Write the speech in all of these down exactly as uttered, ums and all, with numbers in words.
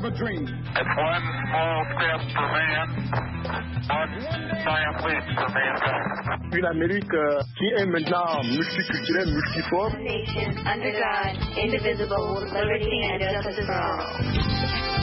a dream. It's one small step for man, one giant leap for mankind. Une Amérique euh, qui est maintenant multiculturelle, multiforme. Nation under God, indivisible, with liberty and justice for all.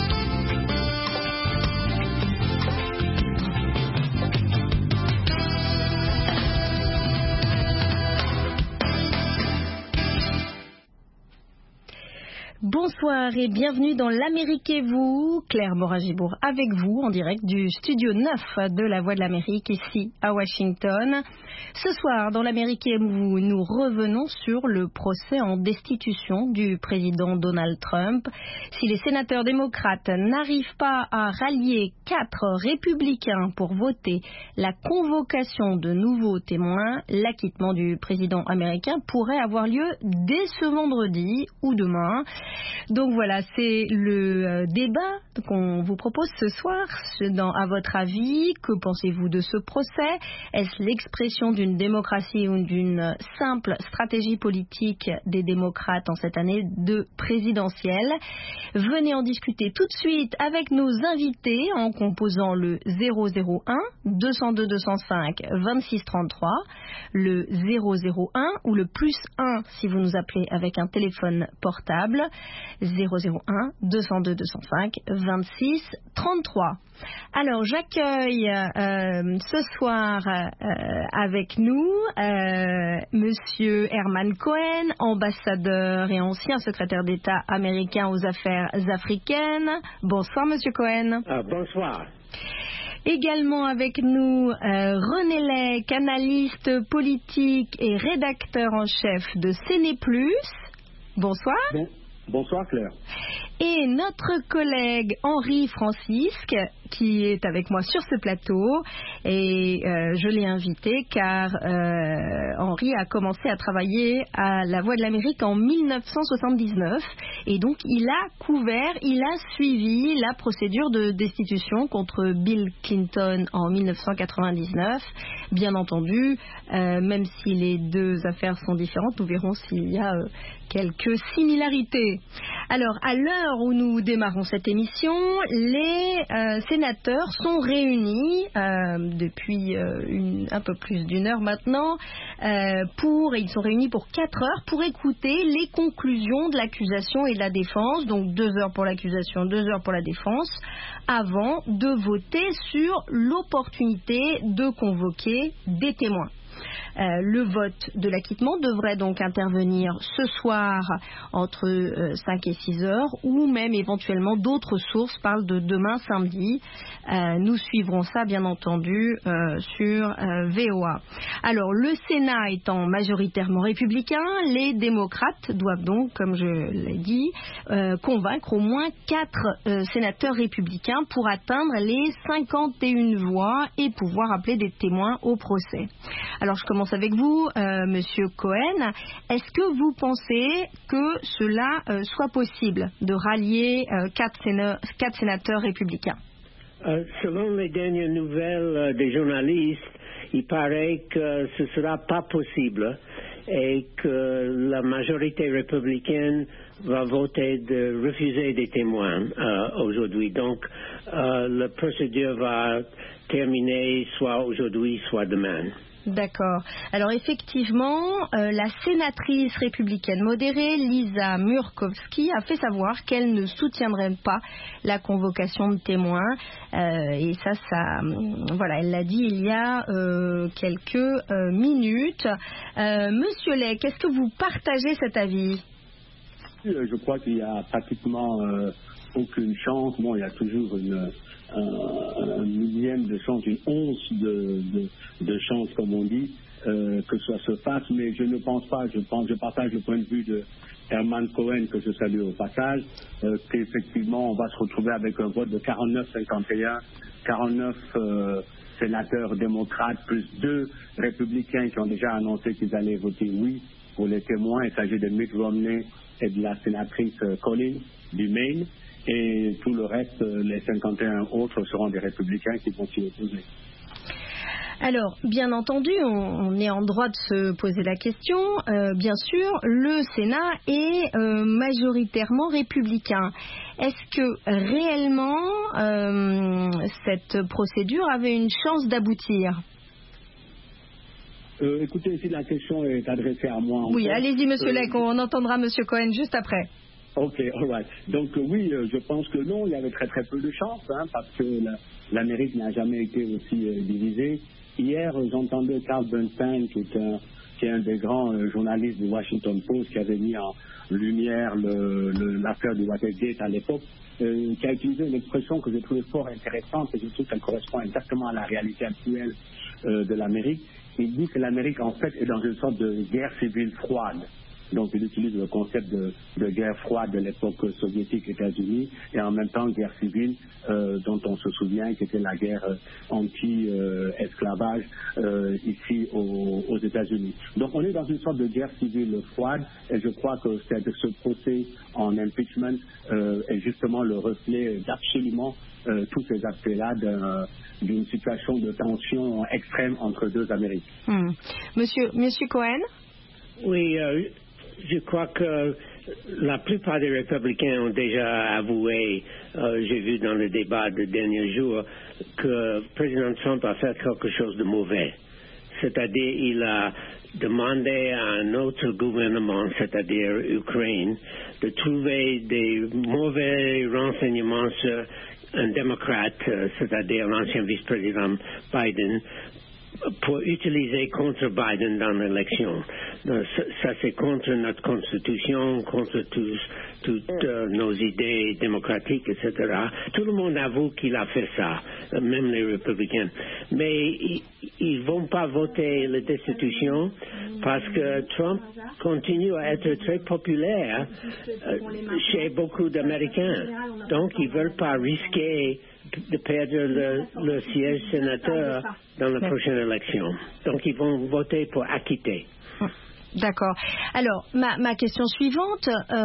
Bonsoir et bienvenue dans l'Amérique et vous, Claire Morin-Gibourg avec vous en direct du studio neuf de la Voix de l'Amérique ici à Washington. Ce soir dans l'Amérique et vous, nous revenons sur le procès en destitution du président Donald Trump. Si les sénateurs démocrates n'arrivent pas à rallier quatre républicains pour voter la convocation de nouveaux témoins, l'acquittement du président américain pourrait avoir lieu dès ce vendredi ou demain. Donc voilà, c'est le euh, débat qu'on vous propose ce soir. Dans, à votre avis, que pensez-vous de ce procès? Est-ce l'expression d'une démocratie ou d'une simple stratégie politique des démocrates en cette année de présidentielle? Venez en discuter tout de suite avec nos invités en composant le zéro zéro un deux zéro deux deux zéro cinq vingt-six trente-trois, le zéro zéro un ou le plus un si vous nous appelez avec un téléphone portable, zéro zéro un deux zéro deux deux zéro cinq vingt-six trente-trois. Alors j'accueille euh, ce soir euh, avec nous euh, Monsieur Herman Cohen, ambassadeur et ancien secrétaire d'État américain aux affaires africaines. Bonsoir Monsieur Cohen. Ah, bonsoir. Également avec nous euh, René Lec, analyste politique et rédacteur en chef de Céné Plus. Bonsoir. Bon. Bonsoir Claire. Et notre collègue Henri Francisque, qui est avec moi sur ce plateau, et euh, je l'ai invité car euh, Henri a commencé à travailler à La Voix de l'Amérique en mille neuf cent soixante-dix-neuf, et donc il a couvert, il a suivi la procédure de destitution contre Bill Clinton en mille neuf cent quatre-vingt-dix-neuf. Bien entendu, euh, même si les deux affaires sont différentes, nous verrons s'il y a euh, quelques similarités. Alors, à l'heure où nous démarrons cette émission, les euh, sénateurs sont réunis euh, depuis euh, une, un peu plus d'une heure maintenant. Euh, pour, ils sont réunis pour quatre heures pour écouter les conclusions de l'accusation et de la défense. Donc, deux heures pour l'accusation, deux heures pour la défense, avant de voter sur l'opportunité de convoquer des témoins. Euh, le vote de l'acquittement devrait donc intervenir ce soir entre euh, cinq et six heures, ou même éventuellement d'autres sources parlent de demain samedi. Euh, nous suivrons ça bien entendu euh, sur euh, V O A. Alors le Sénat étant majoritairement républicain, les démocrates doivent donc, comme je l'ai dit, euh, convaincre au moins quatre euh, sénateurs républicains pour atteindre les cinquante et une voix et pouvoir appeler des témoins au procès. Alors je commence avec vous, euh, Monsieur Cohen. Est-ce que vous pensez que cela euh, soit possible de rallier euh, quatre, séna- quatre sénateurs républicains? Euh, selon les dernières nouvelles euh, des journalistes, il paraît que ce ne sera pas possible et que la majorité républicaine va voter de refuser des témoins euh, aujourd'hui. Donc, euh, la procédure va terminer soit aujourd'hui, soit demain. D'accord. Alors effectivement, euh, la sénatrice républicaine modérée, Lisa Murkowski, a fait savoir qu'elle ne soutiendrait pas la convocation de témoins. Euh, et ça, ça, voilà, elle l'a dit il y a euh, quelques euh, minutes. Euh, Monsieur Lec, est-ce que vous partagez cet avis? Je crois qu'il y a pratiquement euh, aucune chance. Bon, il y a toujours une un, un millième de chance, une once de, de, de chance, comme on dit, euh, que ça se fasse, mais je ne pense pas, je pense, je partage le point de vue de Herman Cohen, que je salue au passage, euh, qu'effectivement on va se retrouver avec un vote de quarante-neuf à cinquante et un, quarante-neuf euh, sénateurs démocrates, plus deux républicains qui ont déjà annoncé qu'ils allaient voter oui pour les témoins. Il s'agit de Mitt Romney et de la sénatrice Collins du Maine. Et tout le reste, les cinquante et un autres seront des républicains qui vont s'y opposer. Alors, bien entendu, on, on est en droit de se poser la question. Euh, bien sûr, le Sénat est euh, majoritairement républicain. Est-ce que réellement euh, cette procédure avait une chance d'aboutir ? euh, Écoutez, si la question est adressée à moi... Oui, encore, allez-y, Monsieur euh, Lec, on entendra Monsieur Cohen juste après. Ok, all right. Donc euh, oui, euh, je pense que non, il y avait très très peu de chance, hein, parce que la, l'Amérique n'a jamais été aussi euh, divisée. Hier, euh, j'entendais Carl Bernstein, qui est un, qui est un des grands euh, journalistes du Washington Post, qui avait mis en lumière le, le, l'affaire du Watergate à l'époque, euh, qui a utilisé une expression que j'ai trouvée fort intéressante et je trouve qu'elle correspond exactement à la réalité actuelle euh, de l'Amérique. Il dit que l'Amérique, en fait, est dans une sorte de guerre civile froide. Donc, il utilise le concept de, de guerre froide de l'époque soviétique États-Unis et en même temps guerre civile euh, dont on se souvient qui était la guerre euh, anti-esclavage euh, ici aux, aux États-Unis. Donc, on est dans une sorte de guerre civile froide et je crois que c'est, ce procès en impeachment euh, est justement le reflet d'absolument euh, tous ces aspects-là d'un, d'une situation de tension extrême entre deux Amériques. Hmm. Monsieur, Monsieur Cohen ? Oui, euh, je crois que la plupart des républicains ont déjà avoué, euh, j'ai vu dans le débat des derniers jours, que le président Trump a fait quelque chose de mauvais. C'est-à-dire, il a demandé à un autre gouvernement, c'est-à-dire Ukraine, de trouver des mauvais renseignements sur un démocrate, c'est-à-dire l'ancien vice-président Biden, pour utiliser contre Biden dans l'élection. Ça, c'est contre notre Constitution, contre tous, toutes euh, nos idées démocratiques, et cetera. Tout le monde avoue qu'il a fait ça, même les républicains. Mais ils ne vont pas voter la destitution parce que Trump continue à être très populaire euh, chez beaucoup d'Américains. Donc, ils ne veulent pas risquer de perdre le, le siège sénateur dans la prochaine élection. Donc, ils vont voter pour acquitter. D'accord. Alors, ma, ma question suivante, euh,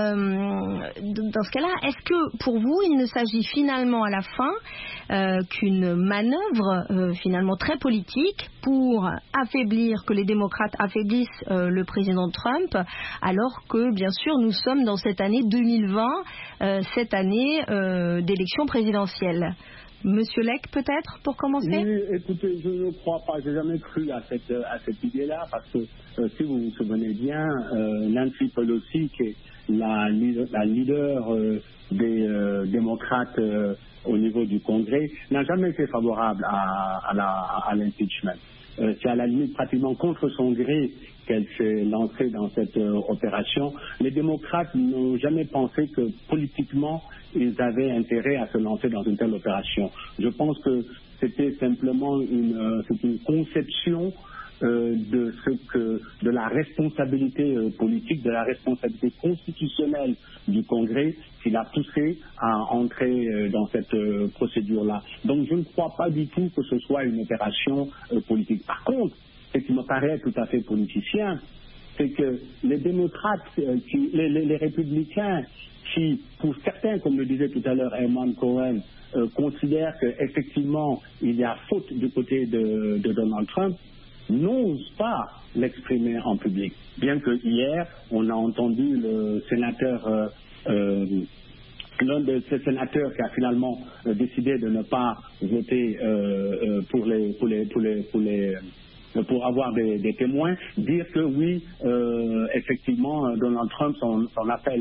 dans ce cas-là, est-ce que pour vous, il ne s'agit finalement à la fin euh, qu'une manœuvre euh, finalement très politique pour affaiblir, que les démocrates affaiblissent euh, le président Trump, alors que, bien sûr, nous sommes dans cette année deux mille vingt, euh, cette année euh, d'élection présidentielle. Monsieur Lec, peut-être, pour commencer? Oui, écoutez, je ne crois pas, j'ai jamais cru à cette, à cette idée-là, parce que euh, si vous vous souvenez bien, euh, Nancy Pelosi, qui est la, la leader euh, des euh, démocrates euh, au niveau du Congrès, n'a jamais été favorable à, à, la, à l'impeachment. Euh, c'est à la limite pratiquement contre son gré qu'elle s'est lancée dans cette euh, opération. Les démocrates n'ont jamais pensé que politiquement ils avaient intérêt à se lancer dans une telle opération. Je pense que c'était simplement une, euh, c'est une conception euh, de ce que de la responsabilité euh, politique, de la responsabilité constitutionnelle du Congrès qui l'a poussé à entrer euh, dans cette euh, procédure-là. Donc je ne crois pas du tout que ce soit une opération euh, politique. Par contre, ce qui me paraît tout à fait politicien, c'est que les démocrates, euh, qui, les, les, les républicains, qui, pour certains, comme le disait tout à l'heure Herman Cohen, euh, considèrent qu'effectivement il y a faute du côté de, de Donald Trump, n'osent pas l'exprimer en public. Bien que hier, on a entendu le sénateur, euh, euh, l'un de ces sénateurs qui a finalement euh, décidé de ne pas voter euh, euh, pour les, pour les, pour les, pour les pour avoir des, des témoins, dire que oui, euh, effectivement, Donald Trump, son, son appel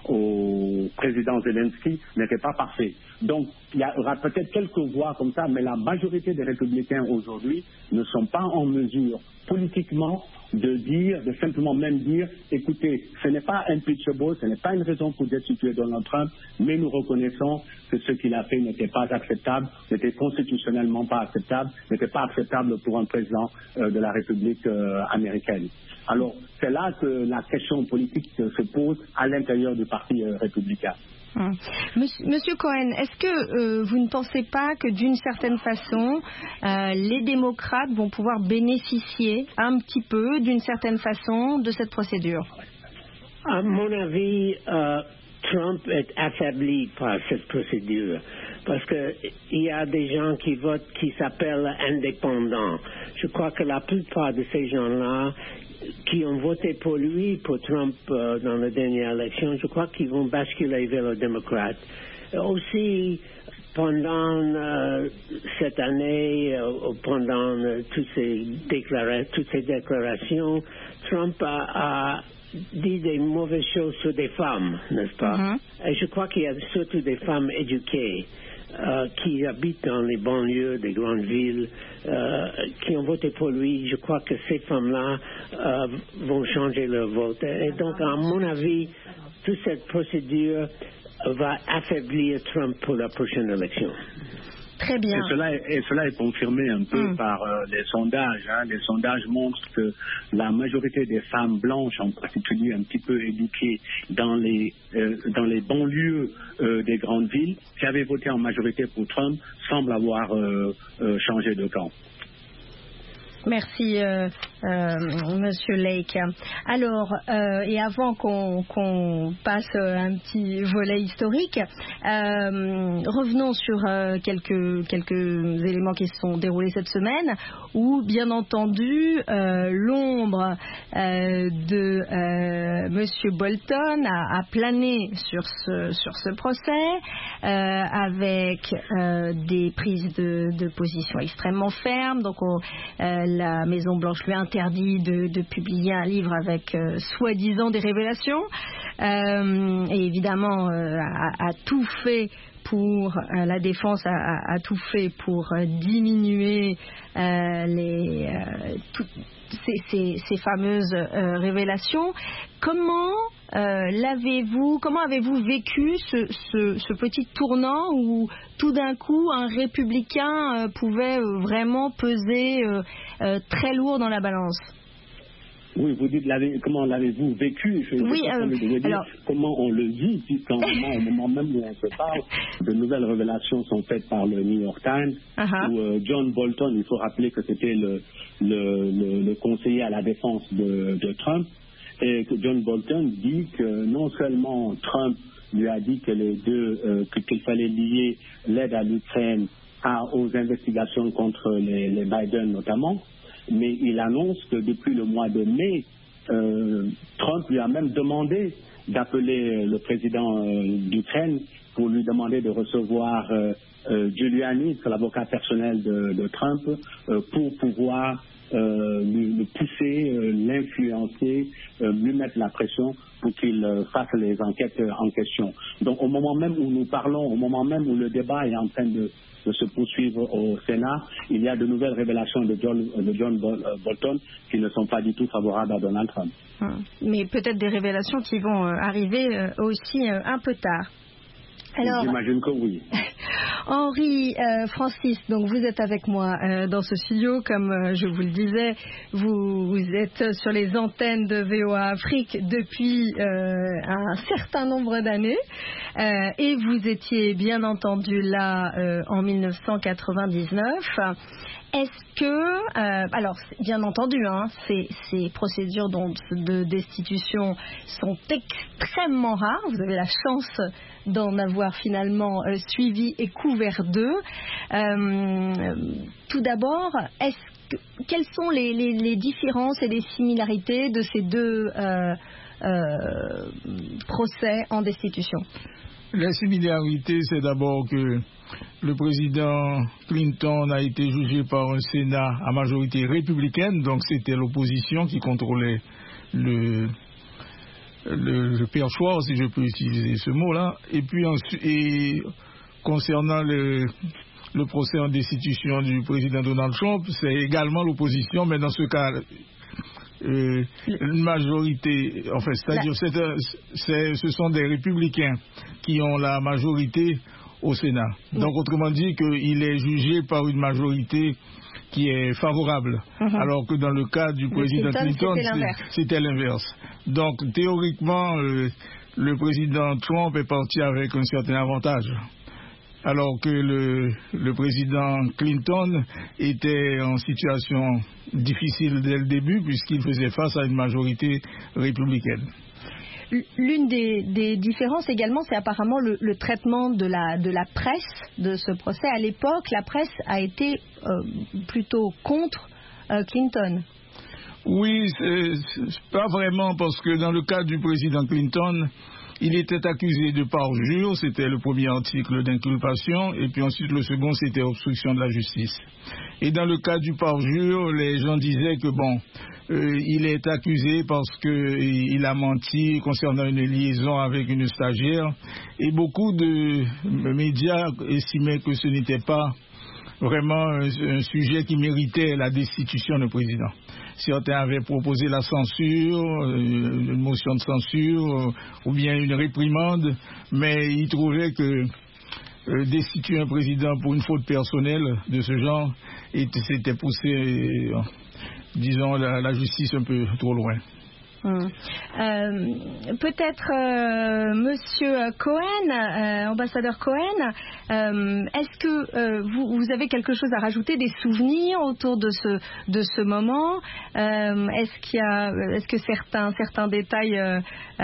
au président Zelensky n'était pas parfait. Donc, il y aura peut-être quelques voix comme ça, mais la majorité des républicains aujourd'hui ne sont pas en mesure, politiquement, de dire, de simplement même dire, écoutez, ce n'est pas impeachable, ce n'est pas une raison pour destituer Donald Trump, mais nous reconnaissons que ce qu'il a fait n'était pas acceptable, n'était constitutionnellement pas acceptable, n'était pas acceptable pour un président euh, de la République euh, américaine. Alors, c'est là que la question politique euh, se pose à l'intérieur du Parti euh, républicain. Hum. Monsieur, Monsieur Cohen, est-ce que euh, vous ne pensez pas que d'une certaine façon, euh, les démocrates vont pouvoir bénéficier un petit peu, d'une certaine façon, de cette procédure? À mon avis, euh, Trump est affaibli par cette procédure. Parce qu'il y a des gens qui votent qui s'appellent indépendants. Je crois que la plupart de ces gens-là qui ont voté pour lui, pour Trump euh, dans la dernière élection, je crois qu'ils vont basculer vers le démocrate. Euh, aussi, pendant euh, cette année, euh, pendant euh, toutes, ces déclara- toutes ces déclarations, Trump a, a dit des mauvaises choses sur des femmes, n'est-ce pas? Mm-hmm. Et je crois qu'il y a surtout des femmes éduquées. Euh, qui habitent dans les banlieues des grandes villes, euh, qui ont voté pour lui. Je crois que ces femmes-là euh, vont changer leur vote. Et donc, à mon avis, toute cette procédure va affaiblir Trump pour la prochaine élection. Très bien. Et cela est, et cela est confirmé un peu mm. par euh, les sondages. Hein. Les sondages montrent que la majorité des femmes blanches, en particulier un petit peu éduquées dans les, euh, dans les banlieues euh, des grandes villes, qui avaient voté en majorité pour Trump, semblent avoir euh, euh, changé de camp. Merci, euh, euh, Monsieur Lake. Alors, euh, et avant qu'on, qu'on passe un petit volet historique, euh, revenons sur euh, quelques, quelques éléments qui se sont déroulés cette semaine, où, bien entendu, euh, l'ombre euh, de euh, Monsieur Bolton a, a plané sur ce, sur ce procès, euh, avec euh, des prises de, de position extrêmement fermes. Donc, on, euh, la Maison-Blanche lui interdit de, de publier un livre avec euh, soi-disant des révélations, euh, et évidemment euh, a, a tout fait pour euh, la défense a, a, a tout fait pour euh, diminuer euh, les euh, tout, ces, ces, ces fameuses euh, révélations. Comment euh, l'avez-vous, comment avez-vous vécu ce, ce, ce petit tournant où tout d'un coup un républicain euh, pouvait euh, vraiment peser euh, euh, très lourd dans la balance? Oui, vous dites l'avez, comment l'avez-vous vécu? Je oui, euh, dire alors... comment on le vit, puisqu'en moment, au moment même où on se parle, de nouvelles révélations sont faites par le New York Times, uh-huh. où euh, John Bolton, il faut rappeler que c'était le, le, le, le conseiller à la défense de, de Trump, et que John Bolton dit que non seulement Trump lui a dit que les deux, euh, que, qu'il fallait lier l'aide à l'Ukraine à, aux investigations contre les, les Biden notamment, mais il annonce que depuis le mois de mai, euh, Trump lui a même demandé d'appeler le président euh, d'Ukraine pour lui demander de recevoir euh, euh, Giuliani, l'avocat personnel de, de Trump, euh, pour pouvoir euh, lui, le pousser, euh, l'influencer, euh, lui mettre la pression pour qu'il euh, fasse les enquêtes euh, en question. Donc au moment même où nous parlons, au moment même où le débat est en train de de se poursuivre au Sénat, il y a de nouvelles révélations de John, de John Bolton qui ne sont pas du tout favorables à Donald Trump. Mais peut-être des révélations qui vont arriver aussi un peu tard. Alors, j'imagine que oui. Henri euh, Francis, donc vous êtes avec moi euh, dans ce studio, comme euh, je vous le disais, vous, vous êtes sur les antennes de V O A Afrique depuis euh, un certain nombre d'années, euh, et vous étiez bien entendu là euh, en dix-neuf cent quatre-vingt-dix-neuf. Est-ce que, euh, alors bien entendu, hein, ces, ces procédures de destitution sont extrêmement rares, vous avez la chance d'en avoir finalement euh, suivi et couvert d'eux. Euh, tout d'abord, est-ce que, quelles sont les, les, les différences et les similarités de ces deux euh, euh, procès en destitution? La similarité, c'est d'abord que le président Clinton a été jugé par un Sénat à majorité républicaine, donc c'était l'opposition qui contrôlait le, le, le perchoir, si je peux utiliser ce mot-là. Et puis, et concernant le, le procès en destitution du président Donald Trump, c'est également l'opposition, mais dans ce cas, Euh, une majorité, enfin, c'est-à-dire c'est, c'est, ce sont des républicains qui ont la majorité au Sénat. Oui. Donc, autrement dit, qu'il est jugé par une majorité qui est favorable, uh-huh. alors que dans le cas du président Clinton, c'était l'inverse. C'est, c'était l'inverse. Donc, théoriquement, euh, le président Trump est parti avec un certain avantage, alors que le, le président Clinton était en situation difficile dès le début puisqu'il faisait face à une majorité républicaine. l'une des, des différences également, c'est apparemment le, le traitement de la, de la presse de ce procès. À l'époque, la presse a été euh, plutôt contre euh, Clinton. Oui, c'est, c'est pas vraiment, parce que dans le cas du président Clinton, il était accusé de parjure, c'était le premier article d'inculpation, et puis ensuite le second c'était obstruction de la justice. Et dans le cas du parjure, les gens disaient que bon, euh, il est accusé parce qu'il a menti concernant une liaison avec une stagiaire, et beaucoup de médias estimaient que ce n'était pas vraiment un, un sujet qui méritait la destitution du président. Certains avaient proposé la censure, une motion de censure ou bien une réprimande, mais ils trouvaient que euh, destituer un président pour une faute personnelle de ce genre, c'était pousser, euh, disons, la, la justice un peu trop loin. Hum. Euh, peut-être euh, Monsieur Cohen, euh, ambassadeur Cohen, euh, est-ce que euh, vous, vous avez quelque chose à rajouter, des souvenirs autour de ce de ce moment? euh, Est-ce qu'il y a, est-ce que certains certains détails euh,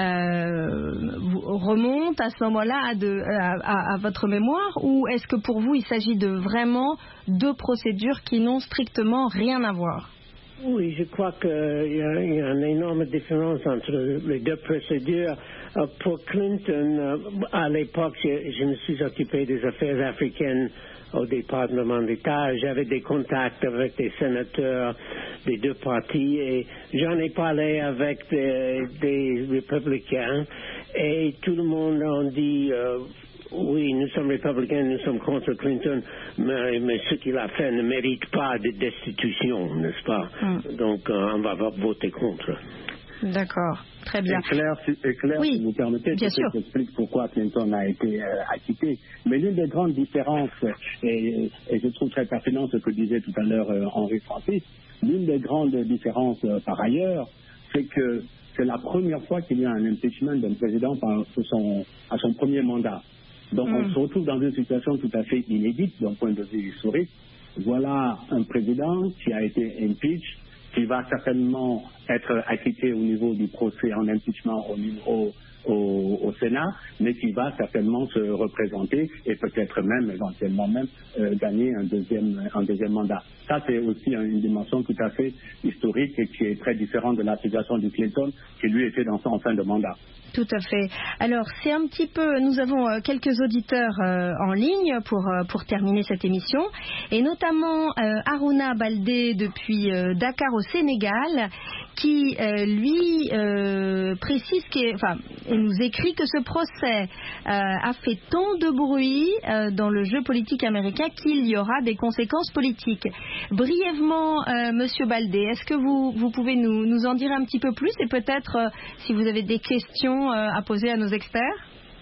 euh, remontent à ce moment-là à, de, à, à, à votre mémoire, ou est-ce que pour vous il s'agit de vraiment deux procédures qui n'ont strictement rien à voir? Oui, je crois qu'il y, y a une énorme différence entre les deux procédures. Uh, pour Clinton, uh, à l'époque, je, je me suis occupé des affaires africaines au département d'État. J'avais des contacts avec des sénateurs des deux partis et j'en ai parlé avec des, des républicains et tout le monde a dit... Uh, Oui, nous sommes républicains, nous sommes contre Clinton, mais, mais ce qu'il a fait ne mérite pas de destitution, n'est-ce pas? Mm. Donc, euh, on va voter contre. D'accord, très bien. Et Claire, si, et Claire, oui, si vous permettez, bien sûr. j'explique pourquoi Clinton a été euh, acquitté. Mais l'une des grandes différences, et, et je trouve très pertinent ce que disait tout à l'heure euh, Henri Francis, l'une des grandes différences euh, par ailleurs, c'est que c'est la première fois qu'il y a un impeachment d'un président par, son, à son premier mandat. Donc mm. on se retrouve dans une situation tout à fait inédite d'un point de vue historique. Voilà un président qui a été impeach, qui va certainement être acquitté au niveau du procès en impeachment au, niveau, au, au Sénat, mais qui va certainement se représenter et peut-être même, éventuellement même, euh, gagner un deuxième, un deuxième mandat. Ça, c'est aussi une dimension tout à fait historique et qui est très différente de la situation du Clinton, qui lui était dans son fin de mandat. Tout à fait. Alors, c'est un petit peu... Nous avons euh, quelques auditeurs euh, en ligne pour, euh, pour terminer cette émission, et notamment euh, Aruna Baldé depuis euh, Dakar au Sénégal, qui, euh, lui, euh, précise, que, enfin, et nous écrit que ce procès euh, a fait tant de bruit euh, dans le jeu politique américain qu'il y aura des conséquences politiques. Brièvement, euh, Monsieur Baldé, est-ce que vous, vous pouvez nous, nous en dire un petit peu plus, et peut-être, euh, si vous avez des questions à poser à nos experts?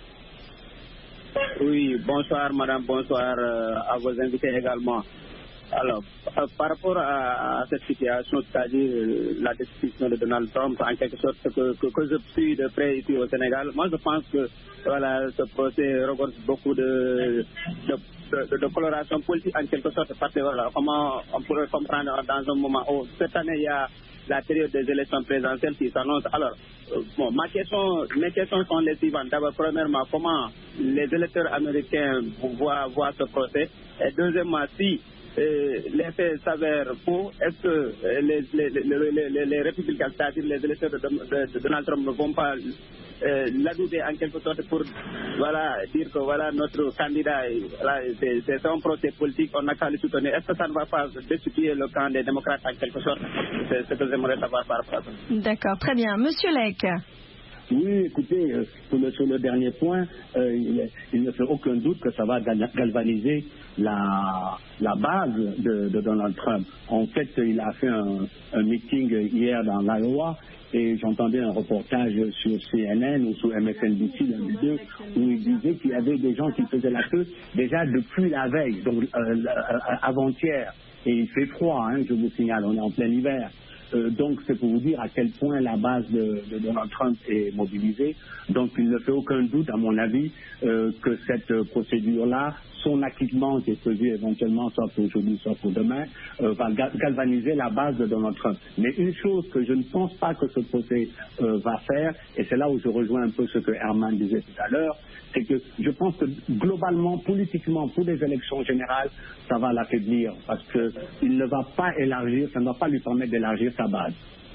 Oui, bonsoir madame, bonsoir euh, à vos invités également. Alors, euh, par rapport à, à cette situation, c'est-à-dire euh, la destitution de Donald Trump, en quelque sorte, que, que, que je suis de près ici au Sénégal, moi je pense que voilà, ce procès regorge beaucoup de, de, de, de coloration politique en quelque sorte, parce que voilà, comment on pourrait comprendre dans un moment où cette année il y a la période des élections présidentielles qui s'annonce. Alors, euh, bon, ma question, mes questions sont les suivantes. D'abord, premièrement, comment les électeurs américains voient, voient ce procès? Et deuxièmement, si euh, les faits s'avèrent faux, est-ce que euh, les, les, les, les, les républicains, c'est-à-dire les électeurs de, de, de Donald Trump, ne vont pas euh, l'adouter en quelque sorte pour voilà, dire que voilà, notre candidat, voilà, c'est, c'est un procès politique, on n'a qu'à le soutenir. Est-ce que ça ne va pas destituer le camp des démocrates en quelque sorte? C'est ce que j'aimerais savoir par rapport à ça. D'accord, très bien. Monsieur Lec. Oui, écoutez, euh, sur, le, sur le dernier point, euh, il, il ne fait aucun doute que ça va galvaniser la, la base de, de Donald Trump. En fait, il a fait un, un meeting hier dans l'Iowa et j'entendais un reportage sur C N N ou sur M S N B C, l'un des deux, où il disait qu'il y avait des gens qui faisaient la queue déjà depuis la veille, donc euh, avant-hier. Et il fait froid, hein, je vous signale, on est en plein hiver. Euh, donc c'est pour vous dire à quel point la base de, de Donald Trump est mobilisée. Donc il ne fait aucun doute, à mon avis, euh, que cette euh, procédure-là, son acquittement qui est prévu éventuellement soit pour aujourd'hui, soit pour demain, euh, va ga- galvaniser la base de Donald Trump. Mais une chose que je ne pense pas que ce procès euh, va faire, et c'est là où je rejoins un peu ce que Herman disait tout à l'heure, c'est que je pense que globalement, politiquement, pour les élections générales, ça va l'affaiblir parce qu'il ne va pas élargir, ça ne va pas lui permettre d'élargir sa base.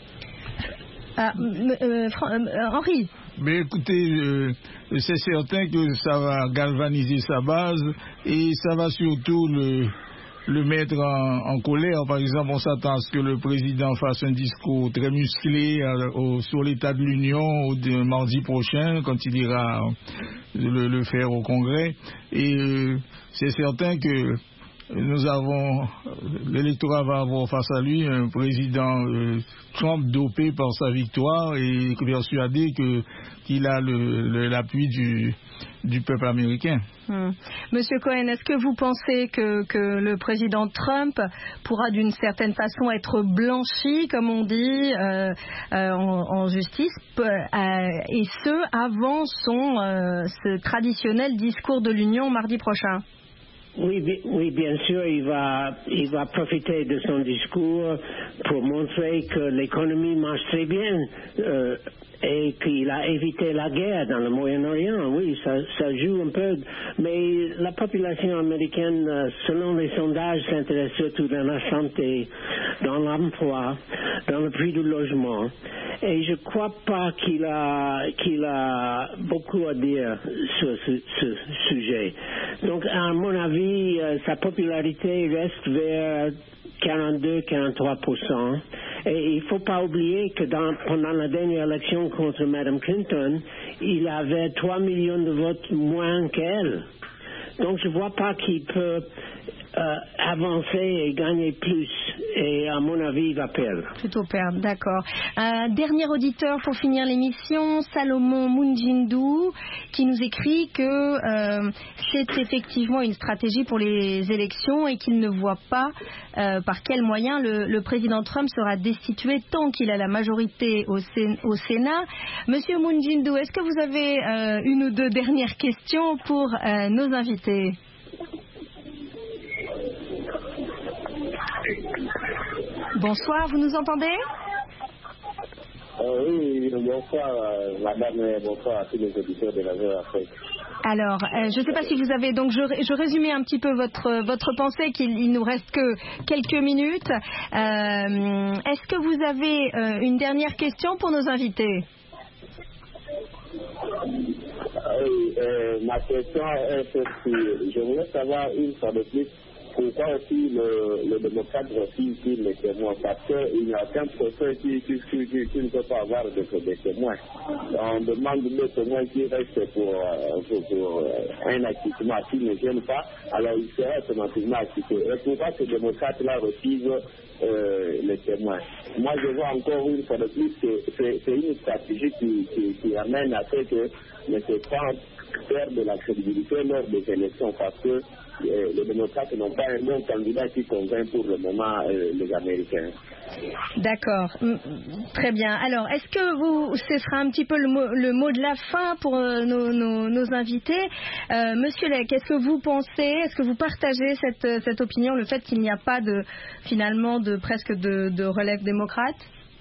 Ah, euh, Fran- euh, Henri. Mais écoutez, euh, c'est certain que ça va galvaniser sa base et ça va surtout le, le mettre en, en colère. Par exemple, on s'attend à ce que le président fasse un discours très musclé euh, au, sur l'état de l'Union au, de, mardi prochain, quand il ira le, le faire au Congrès. Et euh, c'est certain que nous avons, l'électorat va avoir face à lui un président euh, Trump dopé par sa victoire et persuadé que, qu'il a le, le, l'appui du, du peuple américain. Hmm. Monsieur Cohen, est-ce que vous pensez que, que le président Trump pourra d'une certaine façon être blanchi, comme on dit, euh, euh, en, en justice, euh, et ce, avant son euh, ce traditionnel discours de l'Union mardi prochain? Oui, bi- oui, bien sûr, il va, il va profiter de son discours pour montrer que l'économie marche très bien euh, et qu'il a évité la guerre dans le Moyen-Orient. Oui, ça, ça joue un peu. Mais la population américaine, euh, selon les sondages, s'intéresse surtout dans la santé, dans l'emploi, dans le prix du logement. Et je ne crois pas qu'il a, qu'il a beaucoup à dire sur ce, ce sujet. Donc, à mon avis, euh, sa popularité reste vers quarante-deux à quarante-trois pour cent. Et il ne faut pas oublier que dans, pendant la dernière élection contre Mme Clinton, il avait trois millions de votes moins qu'elle. Donc, je ne vois pas qu'il peut euh, avancer et gagner plus. Et à mon avis, il va perdre. Plutôt perdre, d'accord. Un dernier auditeur pour finir l'émission, Salomon Munjindu, qui nous écrit que euh, c'est effectivement une stratégie pour les élections et qu'il ne voit pas euh, par quels moyens le, le président Trump sera destitué tant qu'il a la majorité au, Sén- au Sénat. Monsieur Munjindu, est-ce que vous avez euh, une ou deux dernières questions pour euh, nos invités? Bonsoir, vous nous entendez? Euh, oui, bonsoir, euh, madame, et bonsoir à tous les auditeurs de la Voix Afrique. Alors, euh, je ne sais pas si vous avez, donc je, je résumais un petit peu votre, votre pensée, qu'il il nous reste que quelques minutes. Euh, est-ce que vous avez euh, une dernière question pour nos invités? Oui, euh, ma question est celle-ci. Je voulais savoir une fois de plus pourquoi aussi le, le démocrate refuse les témoins, parce qu'il n'y a aucun procès qui, qui, qui, qui, qui ne peut pas avoir de, de témoins. On demande des témoins qui restent pour, pour, pour un acquittement qui ne gêne pas, alors il serait automatiquement acquitté. Et pourquoi ces démocrates-là refusent euh, les témoins? Moi, je vois encore une fois de plus que c'est, c'est une stratégie qui, qui, qui amène à ce que M. Trump perd de la crédibilité lors des élections, parce que euh, les démocrates n'ont pas un bon candidat qui convainc pour le moment euh, les Américains. D'accord, très bien. Alors, est-ce que vous, ce sera un petit peu le mot, le mot de la fin pour euh, nos, nos, nos invités. Euh, Monsieur Lec, est-ce que vous pensez, est-ce que vous partagez cette, cette opinion, le fait qu'il n'y a pas de, finalement, de presque de, de relève démocrate?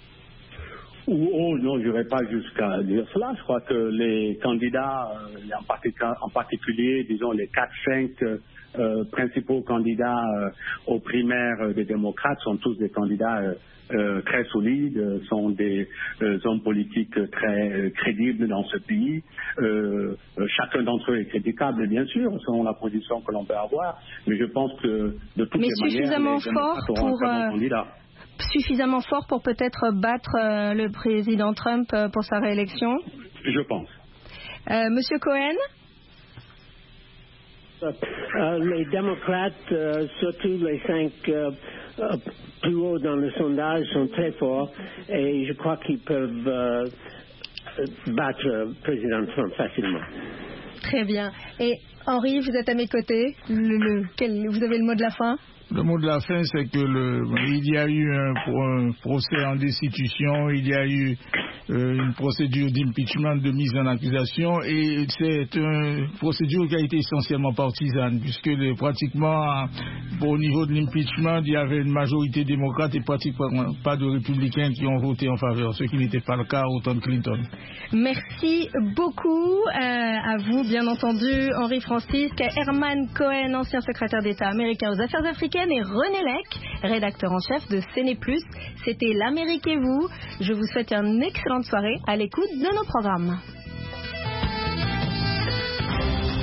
Oh non, je n'irai pas jusqu'à dire cela. Je crois que les candidats, euh, en, particulier, en particulier, disons, les quatre cinq euh, principaux candidats euh, aux primaires euh, des démocrates sont tous des candidats euh, euh, très solides, euh, sont des euh, hommes politiques très euh, crédibles dans ce pays. Euh, euh, chacun d'entre eux est critiquable, bien sûr, selon la position que l'on peut avoir, mais je pense que de toutes mais les manières, suffisamment les fort démocrates auront pour... un très bon euh... candidat. Suffisamment fort pour peut-être battre euh, le président Trump euh, pour sa réélection? Je pense. Euh, Monsieur Cohen? Euh, les démocrates, euh, surtout les cinq euh, euh, plus hauts dans le sondage, sont très forts et je crois qu'ils peuvent euh, battre le président Trump facilement. Très bien. Et Henri, vous êtes à mes côtés. Le, le, quel, vous avez le mot de la fin? Le mot de la fin, c'est que le, il y a eu un, un procès en destitution, il y a eu euh, une procédure d'impeachment, de mise en accusation, et c'est une procédure qui a été essentiellement partisane, puisque les, pratiquement au niveau de l'impeachment, il y avait une majorité démocrate et pratiquement pas de républicains qui ont voté en faveur, ce qui n'était pas le cas au temps de Clinton. Merci beaucoup euh, à vous, bien entendu, Henri Francisque, Herman Cohen, ancien secrétaire d'État américain aux Affaires africaines, et René Lec, rédacteur en chef de Cné Plus. C'était l'Amérique et vous. Je vous souhaite une excellente soirée à l'écoute de nos programmes.